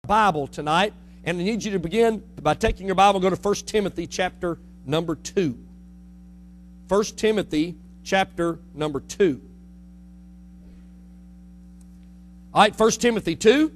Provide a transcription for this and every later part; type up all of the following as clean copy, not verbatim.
Bible tonight, and I need you to begin by taking your Bible and go to 1 Timothy chapter number 2. 1 Timothy chapter number 2. All right, 1 Timothy 2.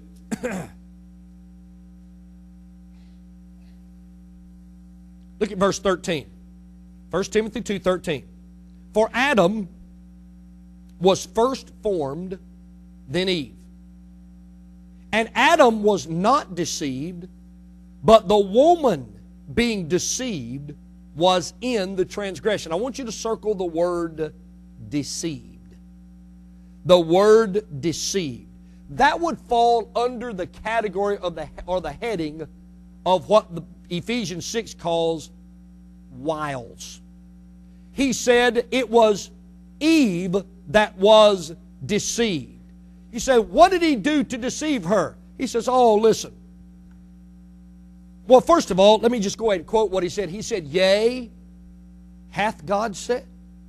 Look at verse 13. 1 Timothy 2:13. For Adam was first formed, then Eve. And Adam was not deceived, but the woman being deceived was in the transgression. I want you to circle the word deceived. The word deceived. That would fall under the category of the heading of what the Ephesians 6 calls wiles. He said it was Eve that was deceived. You say, what did he do to deceive her? He says, oh, listen. Well, first of all, let me just go ahead and quote what he said. He said, yea, hath God said.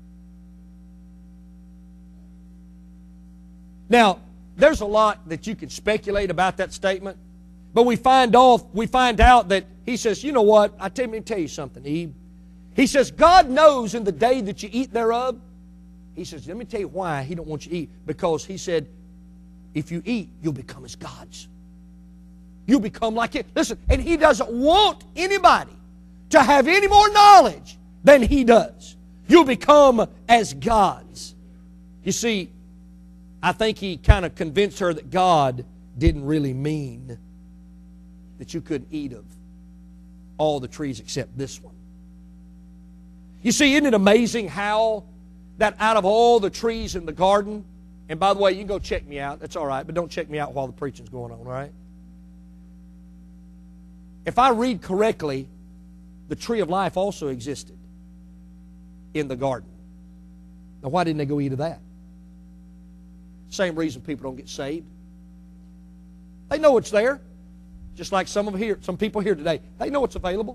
Now, there's a lot that you can speculate about that statement, but we find out that he says, you know what? Let me tell you something, Eve. He says, God knows in the day that you eat thereof. He says, let me tell you why he don't want you to eat. Because he said, if you eat, you'll become as gods. You'll become like it. Listen, and he doesn't want anybody to have any more knowledge than he does. You'll become as gods. You see, I think he kind of convinced her that God didn't really mean that you couldn't eat of all the trees except this one. You see, isn't it amazing how that out of all the trees in the garden, and by the way, you can go check me out. That's all right, but don't check me out while the preaching's going on, all right? If I read correctly, the tree of life also existed in the garden. Now, why didn't they go eat of that? Same reason people don't get saved. They know it's there. Just like some people here today. They know it's available.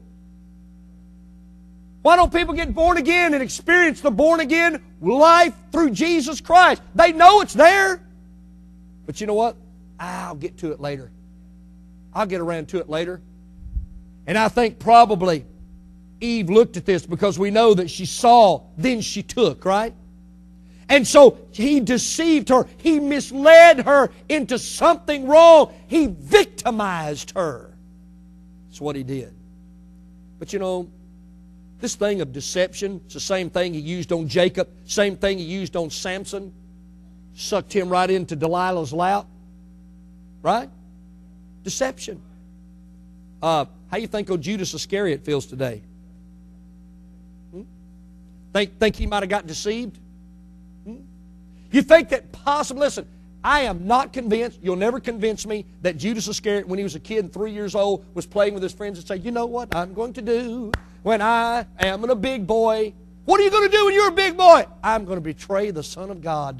Why don't people get born again and experience the born again life through Jesus Christ? They know it's there. But you know what? I'll get to it later. I'll get around to it later. And I think probably Eve looked at this because we know that she saw, then she took, right? And so he deceived her. He misled her into something wrong. He victimized her. That's what he did. But you know, this thing of deception, it's the same thing he used on Jacob, same thing he used on Samson. Sucked him right into Delilah's lap. Right? Deception. How do you think old Judas Iscariot feels today? Think he might have got deceived? You think that possibly, listen, I am not convinced, you'll never convince me that Judas Iscariot, when he was a kid and 3 years old, was playing with his friends and say, you know what I'm going to do when I am a big boy? What are you going to do when you're a big boy? I'm going to betray the Son of God.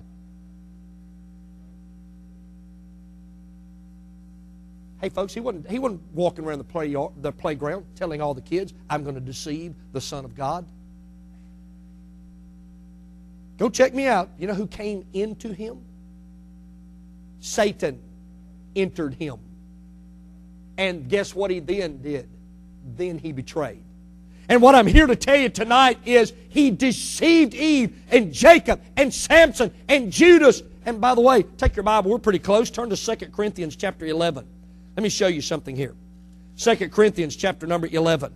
Hey folks, he wasn't walking around the playground telling all the kids, I'm going to deceive the Son of God. Go check me out. You know who came into him? Satan entered him. And guess what he then did? Then he betrayed. And what I'm here to tell you tonight is he deceived Eve and Jacob and Samson and Judas. And by the way, take your Bible. We're pretty close. Turn to 2 Corinthians chapter 11. Let me show you something here. 2 Corinthians chapter number 11.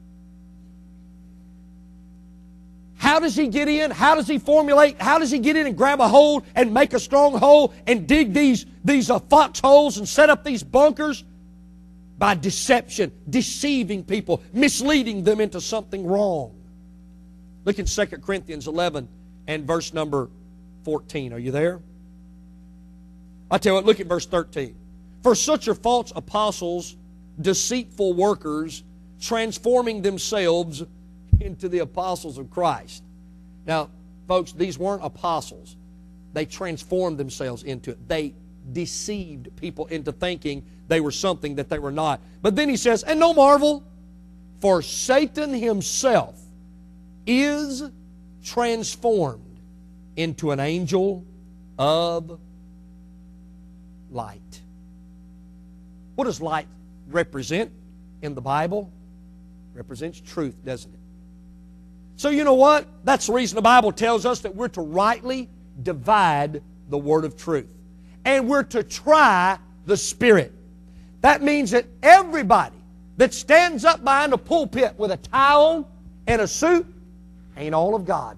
How does he get in? How does he formulate? How does he get in and grab a hold and make a stronghold and dig these foxholes and set up these bunkers? By deception, deceiving people, misleading them into something wrong. Look in 2 Corinthians 11 and verse number 14. Are you there? I tell you what, look at verse 13. For such are false apostles, deceitful workers, transforming themselves into the apostles of Christ. Now, folks, these weren't apostles. They transformed themselves into it. They deceived people into thinking they were something that they were not. But then he says, and no marvel, for Satan himself is transformed into an angel of light. What does light represent in the Bible? It represents truth, doesn't it? So you know what? That's the reason the Bible tells us that we're to rightly divide the word of truth. And we're to try the Spirit. That means that everybody that stands up behind a pulpit with a tie on and a suit ain't all of God.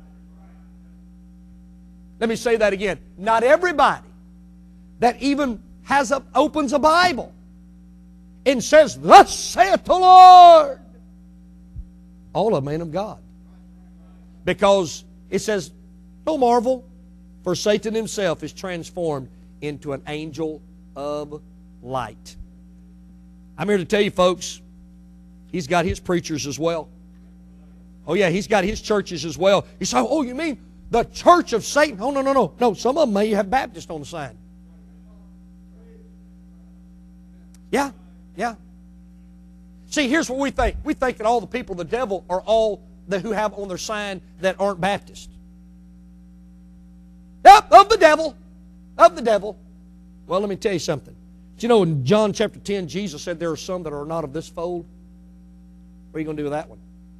Let me say that again. Not everybody that even opens a Bible and says, "Thus saith the Lord," all of them ain't of God. Because it says, "No marvel, for Satan himself is transformed into an angel of light." I'm here to tell you, folks, he's got his preachers as well. Oh yeah, he's got his churches as well. You say, "Oh, you mean the church of Satan?" Oh, no. No, some of them may have Baptist on the sign. Yeah. See, here's what we think. We think that all the people of the devil are all who have on their sign that aren't Baptist. Yep, of the devil. Of the devil. Well, let me tell you something. Do you know in John chapter 10, Jesus said there are some that are not of this fold? What are you going to do with that one?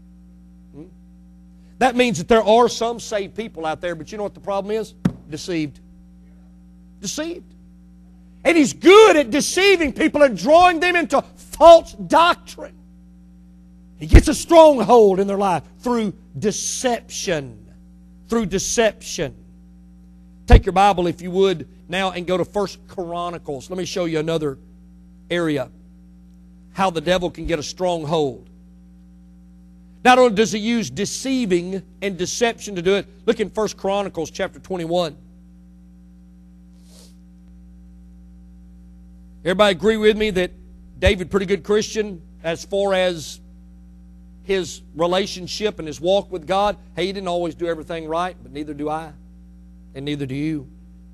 That means that there are some saved people out there, but you know what the problem is? Deceived. Deceived. And he's good at deceiving people and drawing them into false doctrine. He gets a stronghold in their life through deception. Through deception. Take your Bible, if you would, now and go to 1 Chronicles. Let me show you another area. How the devil can get a stronghold. Not only does he use deceiving and deception to do it, look in 1 Chronicles chapter 21. Everybody agree with me that David, pretty good Christian as far as his relationship and his walk with God? Hey, he didn't always do everything right, but neither do I, and neither do you.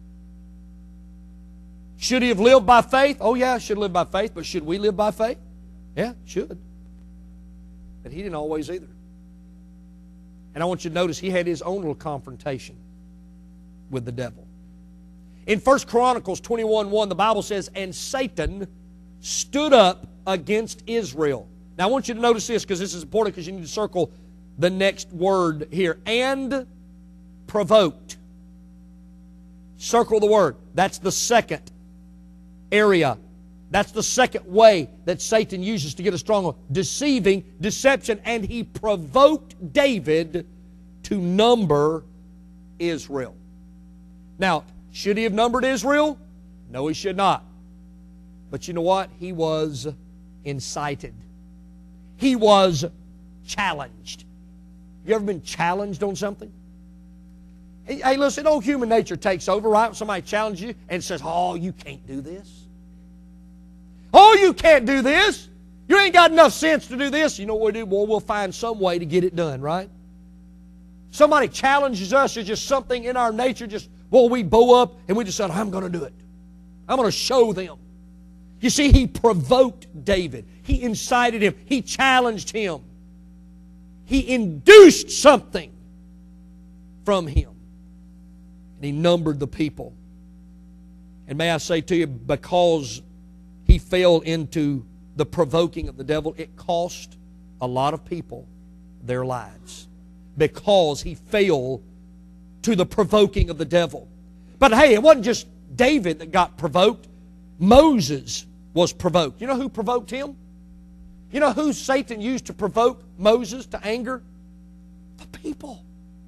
Should he have lived by faith? Oh yeah, should live by faith, but should we live by faith? Yeah, should. But he didn't always either. And I want you to notice he had his own little confrontation with the devil. In 1 Chronicles 21:1, the Bible says, "And Satan stood up against Israel." Now I want you to notice this, because this is important, because you need to circle the next word here. "And provoked." Circle the word. That's the second area. That's the second way that Satan uses to get a stronghold. Deceiving, deception, and he provoked David to number Israel. Now, should he have numbered Israel? No, he should not. But you know what? He was incited. He was challenged. You ever been challenged on something? Hey, listen, old human nature takes over, right? When somebody challenges you and says, "Oh, you can't do this. Oh, you can't do this. You ain't got enough sense to do this." You know what we do? Well, we'll find some way to get it done, right? Somebody challenges us. There's just something in our nature, we bow up and we decide, "I'm going to do it. I'm going to show them." You see, he provoked David. He incited him. He challenged him. He induced something from him. And he numbered the people. And may I say to you, because he fell into the provoking of the devil, it cost a lot of people their lives. Because he fell to the provoking of the devil. But hey, it wasn't just David that got provoked. Moses was provoked. You know who provoked him? You know who Satan used to provoke Moses to anger? The people.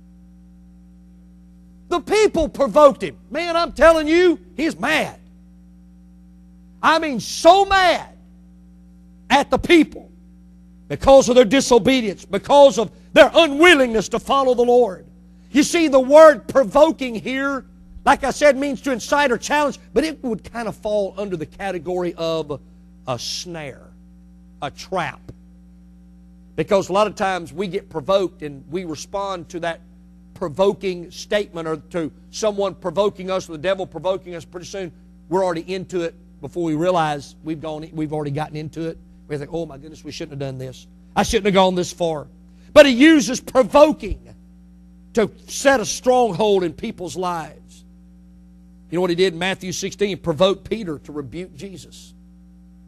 The people provoked him. Man, I'm telling you, he's mad. I mean, so mad at the people because of their disobedience, because of their unwillingness to follow the Lord. You see, the word provoking here, like I said, means to incite or challenge, but it would kind of fall under the category of a snare, a trap. Because a lot of times we get provoked and we respond to that provoking statement, or to someone provoking us, or the devil provoking us. Pretty soon we're already into it before we realize we've already gotten into it. We think, "Oh my goodness, we shouldn't have done this. I shouldn't have gone this far." But he uses provoking to set a stronghold in people's lives. You know what he did in Matthew 16? He provoked Peter to rebuke Jesus.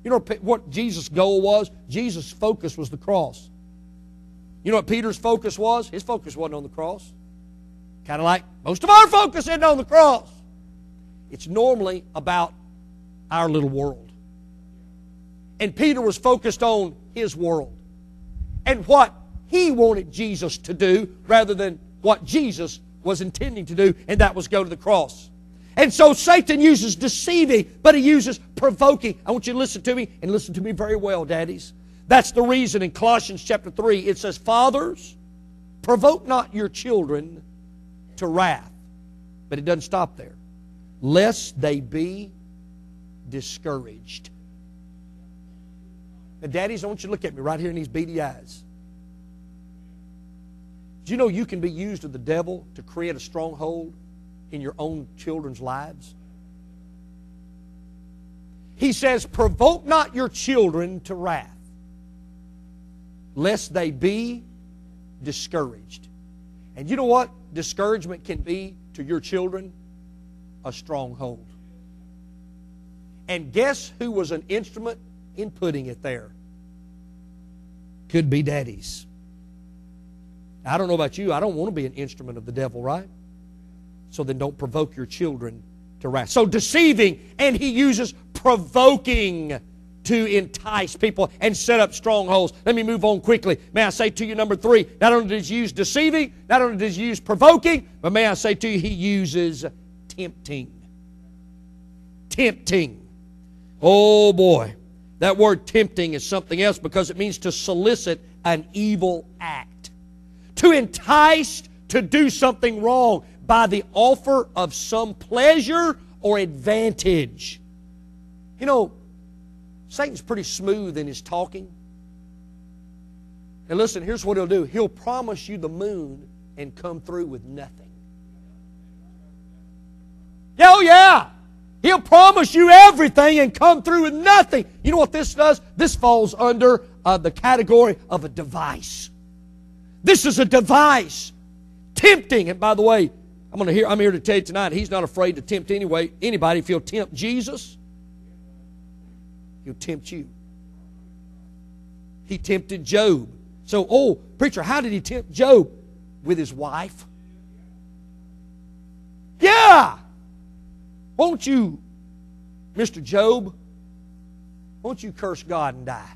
You know what Jesus' goal was? Jesus' focus was the cross. You know what Peter's focus was? His focus wasn't on the cross. Kind of like most of our focus isn't on the cross. It's normally about our little world. And Peter was focused on his world and what he wanted Jesus to do rather than what Jesus was intending to do, and that was go to the cross. And so Satan uses deceiving, but he uses provoking. I want you to listen to me, and listen to me very well, daddies. That's the reason in Colossians chapter 3 it says, Fathers, provoke not your children to wrath. But it doesn't stop there. Lest they be discouraged. Now, daddies, I want you to look at me right here in these beady eyes. Do you know you can be used of the devil to create a stronghold in your own children's lives? He says, provoke not your children to wrath, lest they be discouraged. And you know what discouragement can be to your children? A stronghold. And guess who was an instrument in putting it there? Could be daddies. I don't know about you. I don't want to be an instrument of the devil, right? So then don't provoke your children to wrath. So deceiving, and he uses provoking to entice people and set up strongholds. Let me move on quickly. May I say to you, number 3, not only does he use deceiving, not only does he use provoking, but may I say to you, he uses tempting. Tempting. Oh boy. That word tempting is something else because it means to solicit an evil act. To entice to do something wrong by the offer of some pleasure or advantage. You know, Satan's pretty smooth in his talking. And listen, here's what he'll do. He'll promise you the moon and come through with nothing. Oh yeah! He'll promise you everything and come through with nothing. You know what this does? This falls under the category of a device. This is a device. Tempting. And by the way, I'm here to tell you tonight, he's not afraid to tempt anybody. If he'll tempt Jesus, he'll tempt you. He tempted Job. So, preacher, how did he tempt Job? With his wife. Yeah! Won't you, Mr. Job, won't you curse God and die?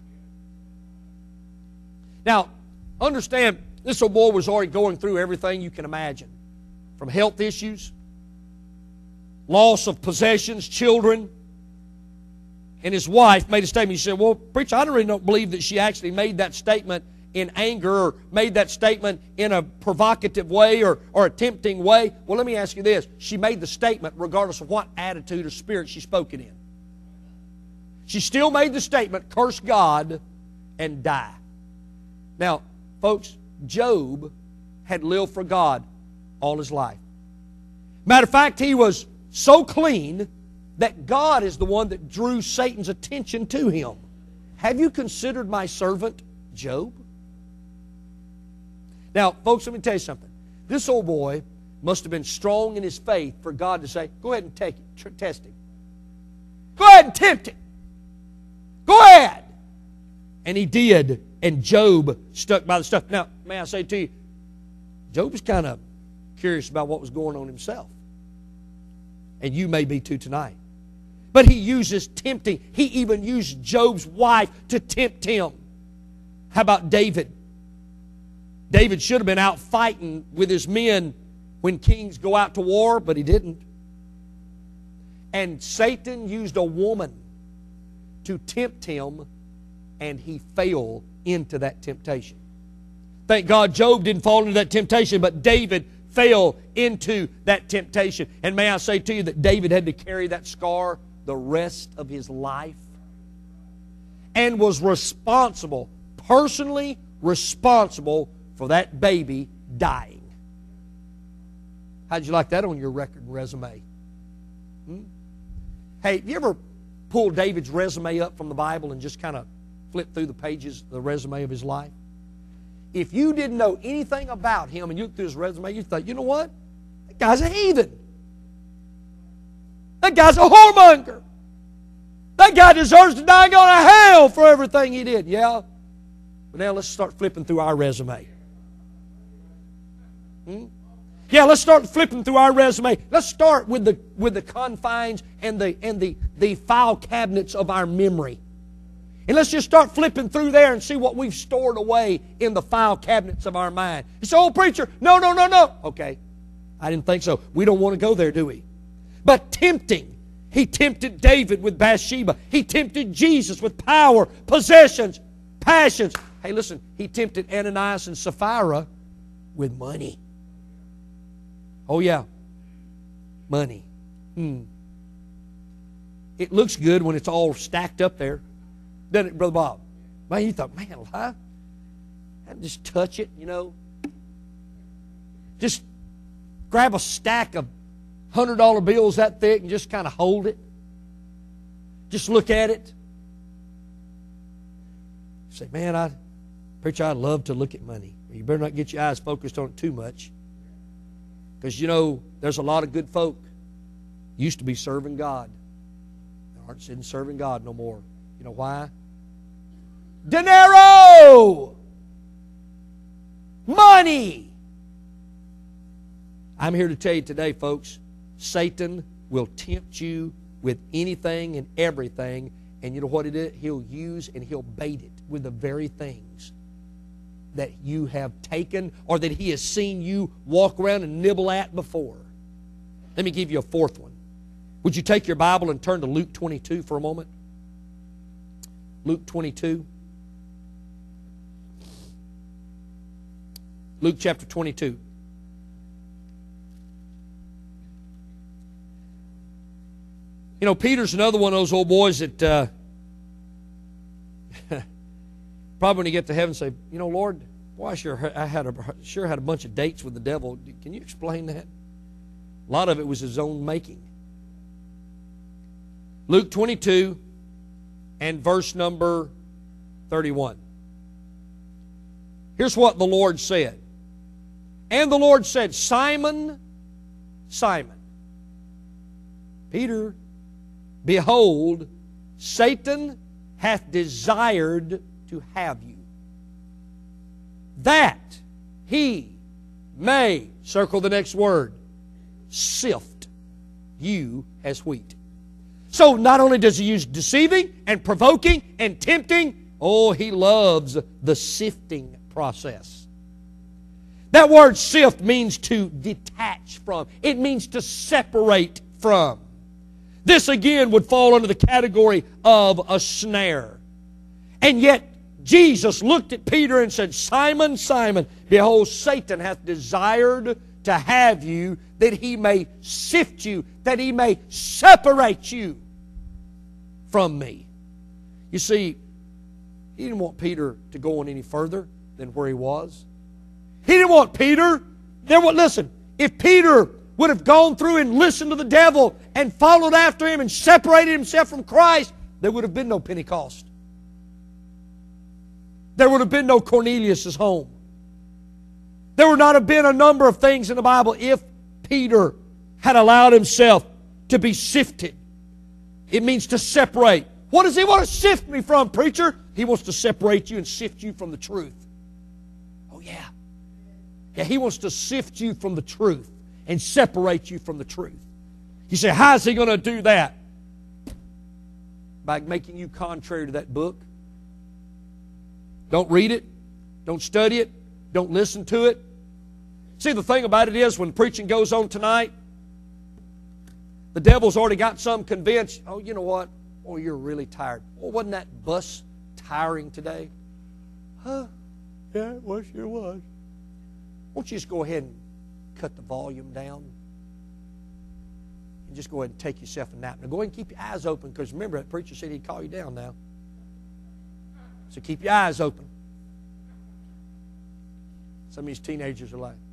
Now, understand, this old boy was already going through everything you can imagine. From health issues, loss of possessions, children. And his wife made a statement. She said, well, preacher, I really don't believe that she actually made that statement in anger or made that statement in a provocative way or a tempting way. Well, let me ask you this. She made the statement regardless of what attitude or spirit she spoke it in. She still made the statement, curse God and die. Now, folks, Job had lived for God all his life. Matter of fact, he was so clean that God is the one that drew Satan's attention to him. Have you considered my servant Job? Now, folks, let me tell you something. This old boy must have been strong in his faith for God to say, go ahead and take it, test him. Go ahead and tempt him. Go ahead. And he did, and Job stuck by the stuff. Now, may I say to you, Job was kind of curious about what was going on himself. And you may be too tonight. But he uses tempting. He even used Job's wife to tempt him. How about David? David should have been out fighting with his men when kings go out to war, but he didn't. And Satan used a woman to tempt him, and he fell into that temptation. Thank God Job didn't fall into that temptation, but David fell into that temptation. And may I say to you that David had to carry that scar the rest of his life and was responsible, personally responsible for that baby dying. How'd you like that on your record and resume? Hey, have you ever pulled David's resume up from the Bible and just kind of flip through the pages of the resume of his life? If you didn't know anything about him and you looked through his resume, you thought, you know what? That guy's a heathen. That guy's a whoremonger. That guy deserves to die and go to hell for everything he did. Yeah. But now let's start flipping through our resume. Yeah, let's start flipping through our resume. Let's start with the confines and the file cabinets of our memory. And let's just start flipping through there and see what we've stored away in the file cabinets of our mind. You say, oh, preacher, no. Okay, I didn't think so. We don't want to go there, do we? But tempting. He tempted David with Bathsheba. He tempted Jesus with power, possessions, passions. Hey, listen, he tempted Ananias and Sapphira with money. Oh, yeah. Money. It looks good when it's all stacked up there. Doesn't it, Brother Bob? Man, you thought, man, I just touch it, you know. Just grab a stack of $100 bills that thick and just kind of hold it. Just look at it. Say, man, preacher, I'd love to look at money. You better not get your eyes focused on it too much. Because, you know, there's a lot of good folk used to be serving God. They aren't sitting serving God no more. You know why? Dinero! Money! I'm here to tell you today, folks, Satan will tempt you with anything and everything, and you know what it is? He'll use and he'll bait it with the very things that you have taken or that he has seen you walk around and nibble at before. Let me give you a fourth one. Would you take your Bible and turn to Luke 22 for a moment? Luke 22. Luke chapter 22. You know, Peter's another one of those old boys that probably when you get to heaven say, you know, Lord, boy, I sure had a bunch of dates with the devil. Can you explain that? A lot of it was his own making. Luke 22 and verse number 31. Here's what the Lord said. And the Lord said, Simon, Simon, Peter, behold, Satan hath desired to have you, that he may, circle the next word, sift you as wheat. So not only does he use deceiving and provoking and tempting, oh, he loves the sifting process. That word sift means to detach from. It means to separate from. This again would fall under the category of a snare. And yet Jesus looked at Peter and said, Simon, Simon, behold, Satan hath desired to have you, that he may sift you, that he may separate you from me. You see, he didn't want Peter to go on any further than where he was. He didn't want Peter. Listen, if Peter would have gone through and listened to the devil and followed after him and separated himself from Christ, there would have been no Pentecost. There would have been no Cornelius' home. There would not have been a number of things in the Bible if Peter had allowed himself to be sifted. It means to separate. What does he want to sift me from, preacher? He wants to separate you and sift you from the truth. Oh, yeah. Yeah, he wants to sift you from the truth and separate you from the truth. You say, how is he going to do that? By making you contrary to that book. Don't read it. Don't study it. Don't listen to it. See, the thing about it is when preaching goes on tonight, the devil's already got some convinced, oh, you know what? Oh, you're really tired. Oh, wasn't that bus tiring today? Huh? Yeah, it sure was. Won't you just go ahead and cut the volume down? And just go ahead and take yourself a nap. Now go ahead and keep your eyes open, because remember that preacher said he'd call you down now. So keep your eyes open. Some of these teenagers are like.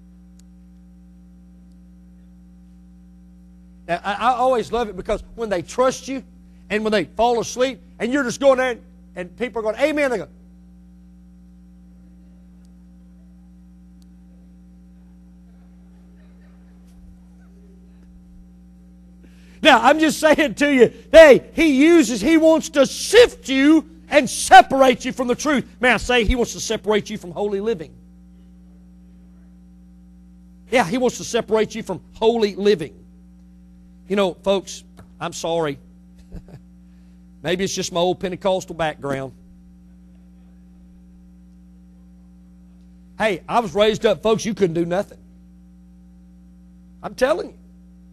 Now, I always love it because when they trust you and when they fall asleep and you're just going there and people are going, amen, they go. Now, I'm just saying to you, He wants to sift you and separate you from the truth. May I say, He wants to separate you from holy living. Yeah, He wants to separate you from holy living. You know, folks, I'm sorry. Maybe it's just my old Pentecostal background. Hey, I was raised up, folks, you couldn't do nothing. I'm telling you.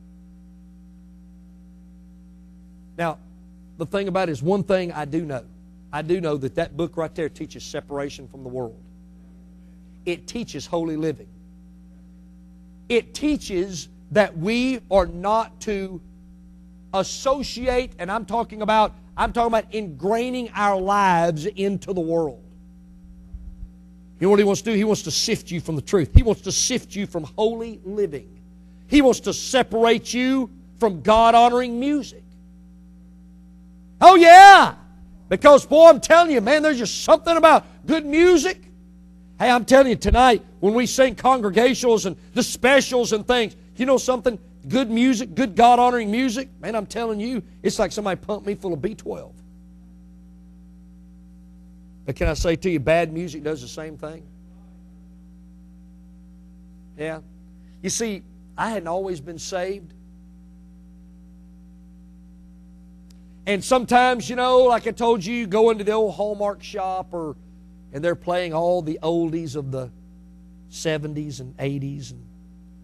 Now, the thing about it is one thing I do know. I do know that that book right there teaches separation from the world. It teaches holy living. It teaches that we are not to associate, and I'm talking about ingraining our lives into the world. You know what He wants to do? He wants to sift you from the truth. He wants to sift you from holy living. He wants to separate you from God-honoring music. Oh yeah! Because, boy, I'm telling you, man, there's just something about good music. Hey, I'm telling you, tonight, when we sing congregationals and the specials and things, you know something? Good music, good God-honoring music, man, I'm telling you, it's like somebody pumped me full of B12. But can I say to you, bad music does the same thing? Yeah. You see, I hadn't always been saved. And sometimes, you know, like I told you, you go into the old Hallmark shop and they're playing all the oldies of the 70s and 80s. And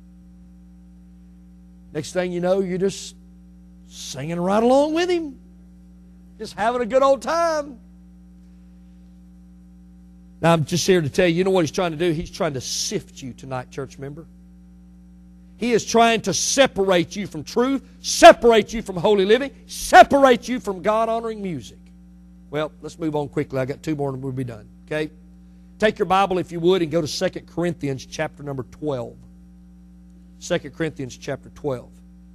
next thing you know, you're just singing right along with him. Just having a good old time. Now, I'm just here to tell you, you know what He's trying to do? He's trying to sift you tonight, church member. He is trying to separate you from truth, separate you from holy living, separate you from God-honoring music. Well, let's move on quickly. I got two more and we'll be done. Okay? Take your Bible, if you would, and go to 2 Corinthians chapter number 12. 2 Corinthians chapter 12.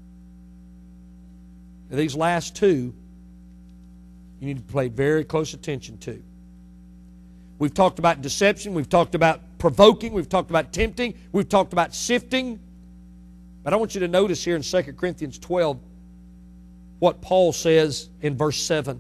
Now, these last two, you need to pay very close attention to. We've talked about deception. We've talked about provoking. We've talked about tempting. We've talked about sifting. But I want you to notice here in 2 Corinthians 12 what Paul says in verse 7.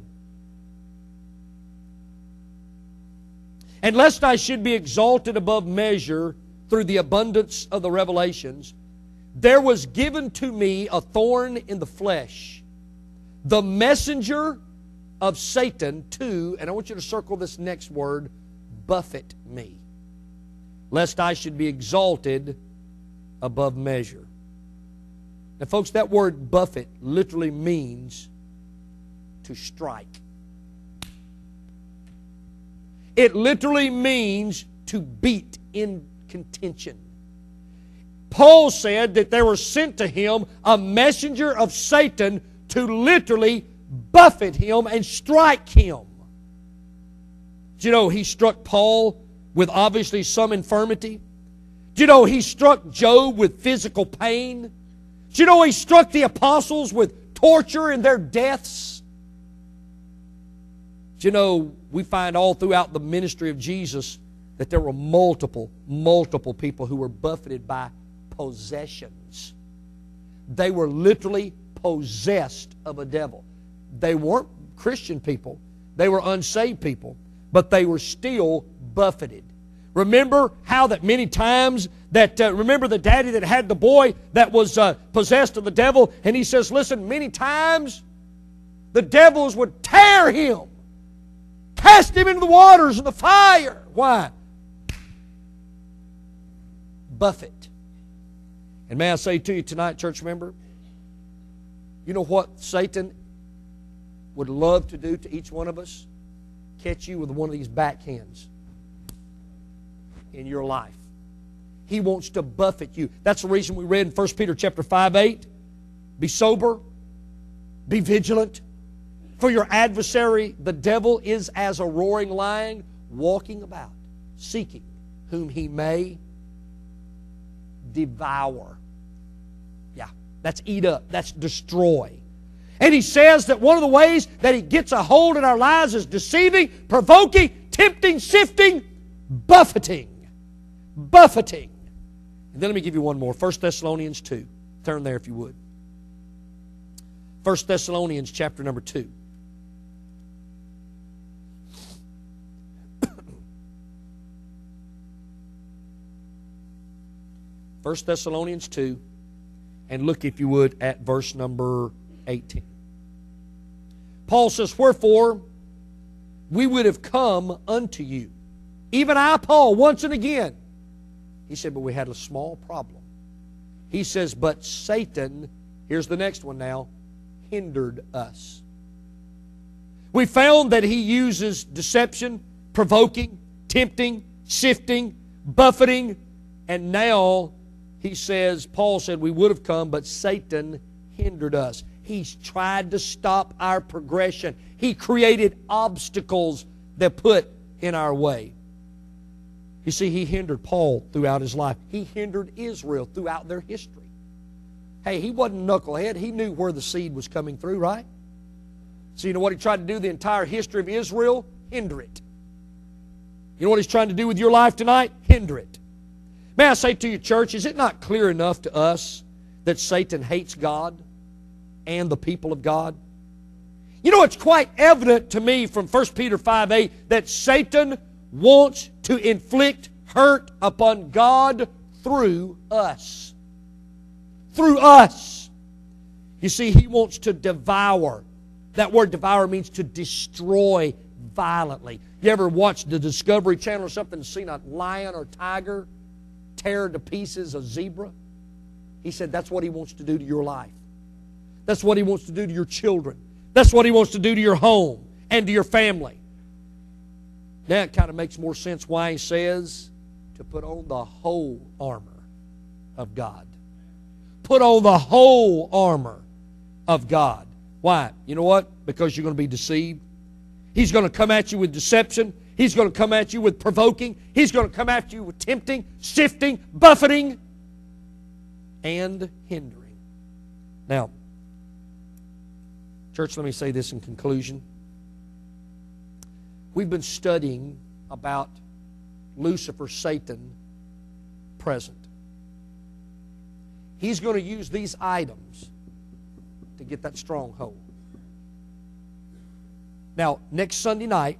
And lest I should be exalted above measure through the abundance of the revelations, there was given to me a thorn in the flesh, the messenger of Satan to, and I want you to circle this next word, buffet me, lest I should be exalted above measure. Now, folks, that word buffet literally means to strike. It literally means to beat in contention. Paul said that there was sent to him a messenger of Satan to literally buffet him and strike him. Do you know he struck Paul with obviously some infirmity? Do you know he struck Job with physical pain? Do you know he struck the apostles with torture and their deaths? Do you know we find all throughout the ministry of Jesus that there were multiple people who were buffeted by possessions. They were literally possessed of a devil. They weren't Christian people. They were unsaved people. But they were still buffeted. Remember how that many times that, remember the daddy that had the boy that was possessed of the devil, and he says, listen, many times the devils would tear him, cast him into the waters and the fire. Why? Buffet. And may I say to you tonight, church member, you know what Satan would love to do to each one of us? Catch you with one of these backhands in your life. He wants to buffet you. That's the reason we read in 1 Peter chapter 5:8. Be sober, be vigilant, for your adversary, the devil, is as a roaring lion, walking about, seeking whom he may devour. Yeah, that's eat up, that's destroy. And he says that one of the ways that he gets a hold in our lives is deceiving, provoking, tempting, sifting, buffeting. Buffeting. And then let me give you one more. 1 Thessalonians 2. Turn there if you would. 1 Thessalonians chapter number 2. 1 Thessalonians 2, and look, if you would, at verse number 18. Paul says, "Wherefore we would have come unto you, even I, Paul, once and again." He said, but we had a small problem. He says, but Satan, here's the next one now, hindered us. We found that he uses deception, provoking, tempting, sifting, buffeting, and now he says, Paul said, we would have come, but Satan hindered us. He's tried to stop our progression. He created obstacles that put in our way. You see, he hindered Paul throughout his life. He hindered Israel throughout their history. Hey, he wasn't a knucklehead. He knew where the seed was coming through, right? So you know what he tried to do the entire history of Israel? Hinder it. You know what he's trying to do with your life tonight? Hinder it. May I say to you, church, is it not clear enough to us that Satan hates God and the people of God? You know, it's quite evident to me from 1 Peter 5:8 that Satan wants to inflict hurt upon God through us. Through us. You see, he wants to devour. That word devour means to destroy violently. You ever watched the Discovery Channel or something and seen a lion or tiger tear to pieces a zebra? He said that's what he wants to do to your life. That's what he wants to do to your children. That's what he wants to do to your home and to your family. Now it kind of makes more sense why he says to put on the whole armor of God. Put on the whole armor of God. Why? You know what? Because you're going to be deceived. He's going to come at you with deception. He's going to come at you with provoking. He's going to come at you with tempting, sifting, buffeting, and hindering. Now, church, let me say this in conclusion. We've been studying about Lucifer, Satan, present. He's going to use these items to get that stronghold. Now, next Sunday night,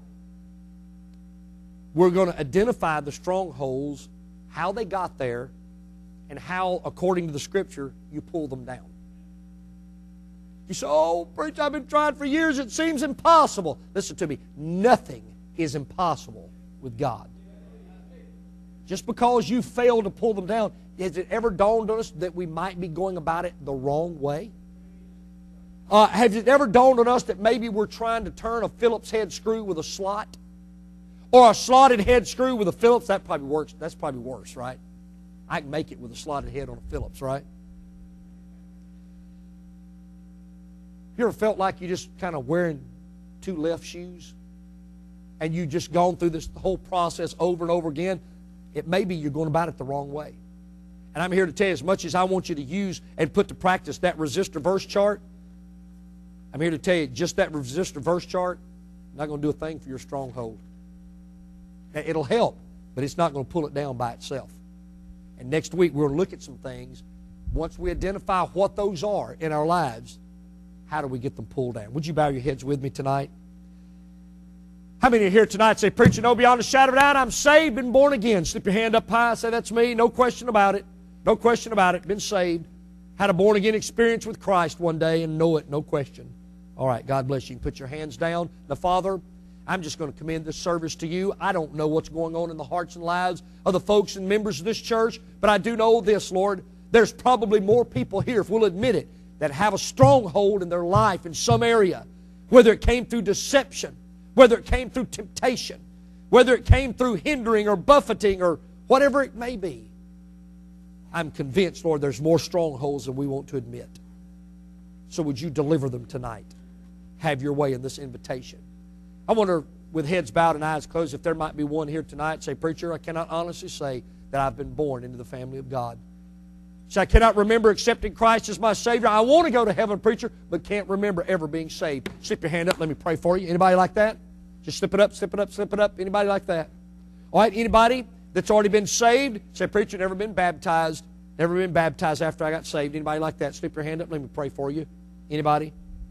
we're going to identify the strongholds, how they got there, and how, according to the Scripture, you pull them down. You say, oh, preacher, I've been trying for years. It seems impossible. Listen to me. Nothing is impossible with God. Just because you failed to pull them down, has it ever dawned on us that we might be going about it the wrong way? Has it ever dawned on us that maybe we're trying to turn a Phillips head screw with a slot? Or a slotted head screw with a Phillips? That probably works. That's probably worse, right? I can make it with a slotted head on a Phillips, right? You ever felt like you're just kind of wearing two left shoes? And you've just gone through this whole process over and over again? It may be you're going about it the wrong way. And I'm here to tell you, as much as I want you to use and put to practice that resistor verse chart, I'm here to tell you, just that resistor verse chart, not going to do a thing for your stronghold. It'll help, but it's not going to pull it down by itself. And next week, we're going to look at some things. Once we identify what those are in our lives, how do we get them pulled down? Would you bow your heads with me tonight? How many are here tonight say, preacher, no, beyond a shadow of a doubt, I'm saved and born again? Slip your hand up high, say, that's me. No question about it. No question about it. Been saved. Had a born-again experience with Christ one day and know it, no question. All right, God bless you. Put your hands down. Now, Father, I'm just going to commend this service to you. I don't know what's going on in the hearts and lives of the folks and members of this church, but I do know this, Lord. There's probably more people here, if we'll admit it, that have a stronghold in their life in some area, whether it came through deception, whether it came through temptation, whether it came through hindering or buffeting or whatever it may be. I'm convinced, Lord, there's more strongholds than we want to admit. So would you deliver them tonight? Have your way in this invitation. I wonder, with heads bowed and eyes closed, if there might be one here tonight, say, preacher, I cannot honestly say that I've been born into the family of God. Say, I cannot remember accepting Christ as my Savior. I want to go to heaven, preacher, but can't remember ever being saved. Slip your hand up. Let me pray for you. Anybody like that? Just slip it up, slip it up, slip it up. Anybody like that? All right, anybody that's already been saved? Say, preacher, never been baptized. Never been baptized after I got saved. Anybody like that? Slip your hand up. Let me pray for you. Anybody?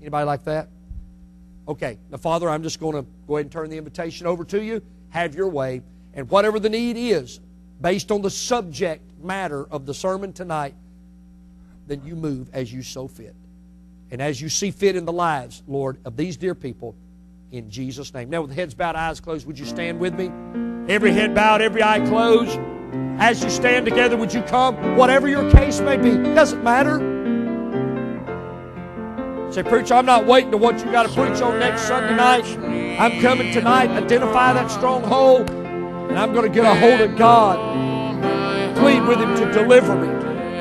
Anybody like that? Okay. Now, Father, I'm just going to go ahead and turn the invitation over to you. Have your way. And whatever the need is, based on the subject matter of the sermon tonight, then you move as you so fit. And as you see fit in the lives, Lord, of these dear people, in Jesus' name. Now, with heads bowed, eyes closed, would you stand with me? Every head bowed, every eye closed. As you stand together, would you come? Whatever your case may be, it doesn't matter. Say, preacher, I'm not waiting to what you got to preach on next Sunday night. I'm coming tonight. Identify that stronghold, and I'm going to get a hold of God. Plead with Him to deliver me.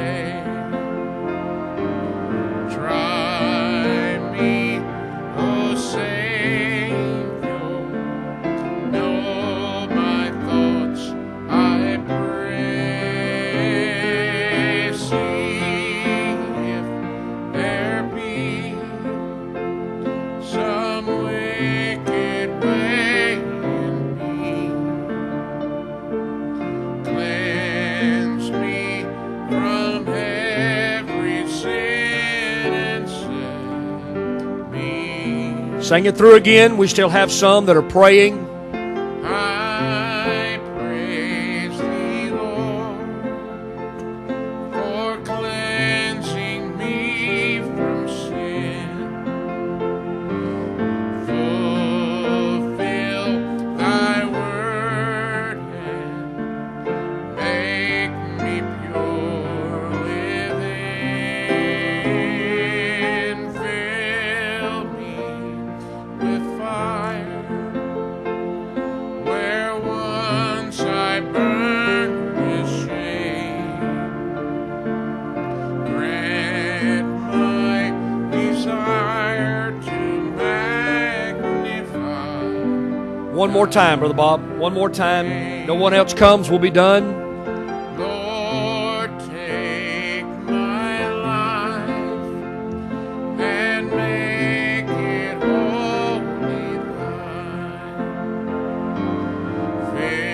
Sing it through again. We still have some that are praying. I praise Thee, Lord, for cleansing me from sin. Fulfill Thy word and make me pure within. Fill me with fire, where once I burned with shame. Grant my desire to magnify. One more time, Brother Bob. One more time. No one else comes, we'll be done.